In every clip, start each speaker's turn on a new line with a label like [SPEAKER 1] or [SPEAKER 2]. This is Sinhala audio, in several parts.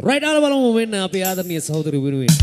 [SPEAKER 1] right ආල බලමු වෙන්න අපේ ආදරණීය සහෝදරයෝ වෙනුවෙන්.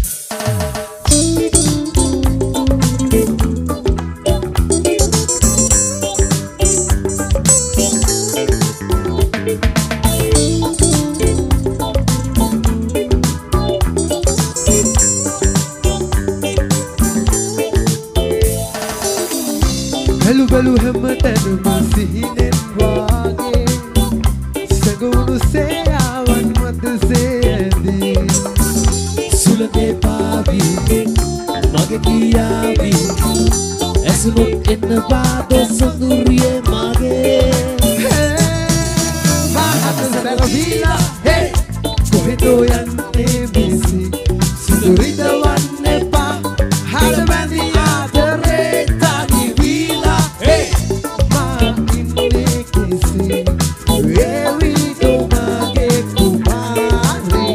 [SPEAKER 2] Belu belu හැමතැනම සිහිනෙන් වාගේ සගුණු සේයාවන් මත සේදී සුලදේ පාවි මගේ කියාවි ඇසුනොත් එන්න පාද සොඳුරියේ මගේ මහත් සරවිලා හේ කොහෙදෝ යන්නේ බිසි සුදුරිද වන්නේ පා හදවැඳි ආදරේ තනි වීලා හේ මා ඉන්නේ කිසි වේවි තෝමගේ කුමාරී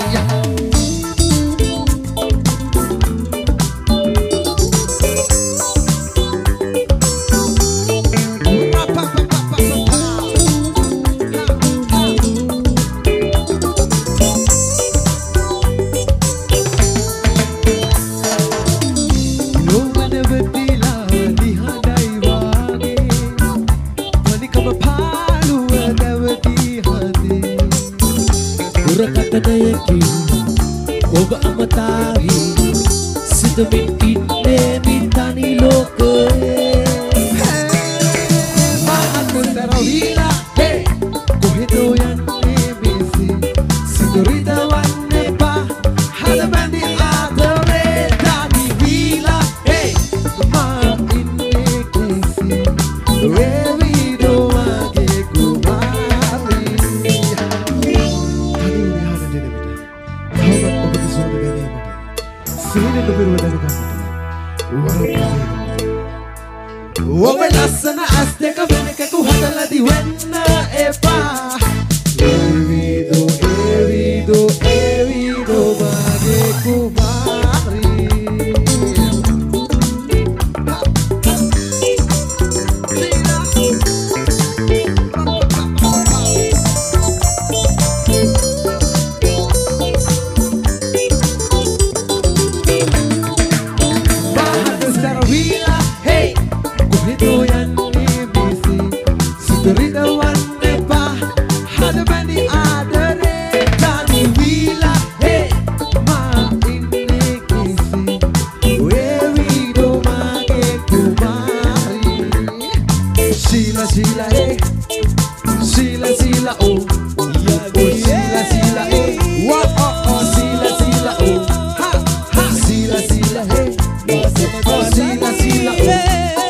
[SPEAKER 2] ඔබ අමතාවි සිතමින් ඉන්නේ මිතනි ලෝකයේ මහත් සරවිලා හේ කොහෙදෝ යන්නේ බිසි සිදුරිද වන්නේ පා හදබැඳි ආදරේ තනි වීලා හේ මා ඉන්නේ කිසි වේවිදෝ මගේ කුමාරී ඔබ ලස්සන ඇස් දෙක වෙනකෙකු හදලදි වෙන්න එපා ඒවිදෝ ඒවිදෝ ඒවිදෝ මගේ කුමාරී Sila, oh,